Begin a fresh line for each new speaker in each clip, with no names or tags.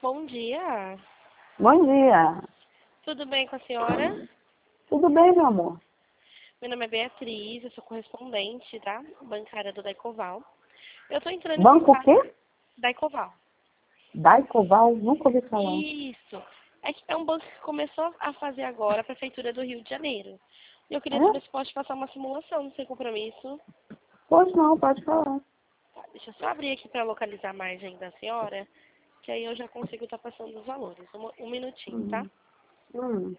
Bom dia.
Bom dia.
Tudo bem com a senhora?
Tudo bem, meu amor?
Meu nome é Beatriz, eu sou correspondente, tá? Bancária do Daicoval. Eu tô entrando em
Banco o
contato...
quê?
Daicoval.
Daicoval? Nunca ouvi falar.
Isso. É um banco que começou a fazer agora a Prefeitura do Rio de Janeiro. E eu queria saber
É?
se pode passar uma simulação, sem compromisso.
Pois não, pode falar.
Tá, deixa eu só abrir aqui para localizar a margem da senhora, que aí eu já consigo estar passando os valores. Um minutinho, tá?
Hum. Hum.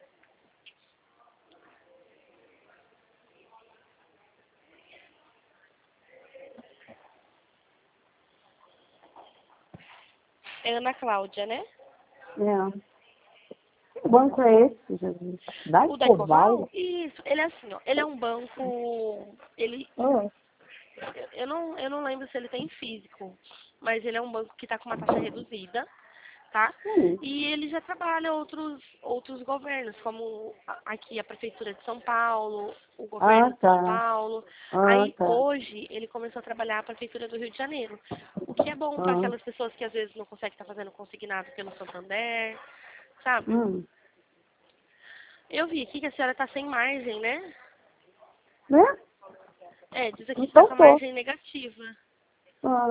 É Ana Cláudia, né?
É. Que banco é esse, Jesus?
O
Daicoval?
Daicoval? Isso, ele é assim, ó. Ele é um banco.
É.
Eu não lembro se ele tem físico, mas ele é um banco que está com uma taxa reduzida, tá?
Hum.
E ele já trabalha outros governos, como aqui a Prefeitura de São Paulo, o governo
Ah,
de São
tá.
Paulo.
Ah,
Aí
tá.
hoje ele começou a trabalhar a Prefeitura do Rio de Janeiro, o que é bom para
Ah.
aquelas pessoas que às vezes não conseguem estar fazendo consignado pelo Santander, sabe?
Hum.
Eu vi aqui que a senhora está sem margem, né?
Né?
É, diz aqui que está
Então
com a
tô.
margem negativa.
Ah.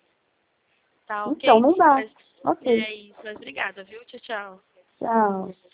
Tá
Então
ok?
não dá.
Mas
Ok.
é isso. Mas obrigada, viu? Tchau, tchau.
Tchau.